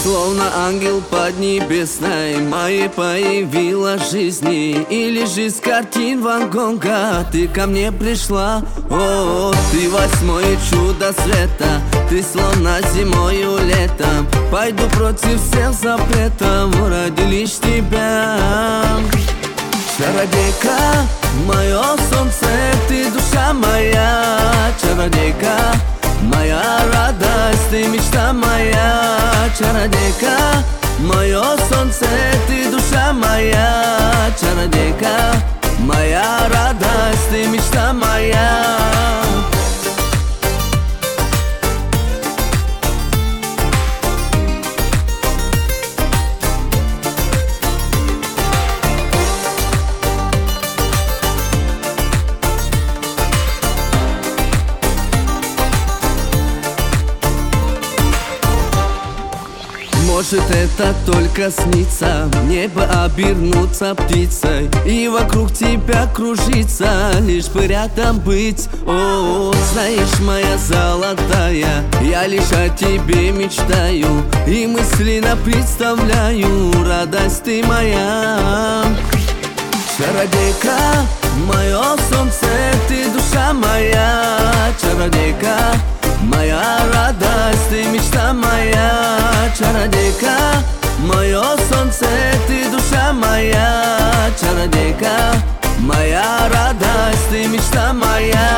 Словно ангел поднебесной моей появилась жизни. И лишь из картин Ван Гога ты ко мне пришла. О, ты восьмое чудо света, ты словно зимою летом. Пойду против всех запретов ради лишь тебя. Чародейка, мое солнце, ты душа моя. Чародейка, моя радость, ты мечта моя. Чародейка, мое солнце, ты душа моя. Чародейка, моя радость, ты мечта моя. Может, это только снится, небо обернуться птицей и вокруг тебя кружиться, лишь бы рядом быть. О, знаешь, моя золотая, я лишь о тебе мечтаю и мысленно представляю, радость ты моя. Чародейка, мое солнце, ты душа моя. Чародейка, моя радость, ты мечта моя. Чародейка, мое солнце, ты душа моя. Чародейка, моя радость, ты мечта моя.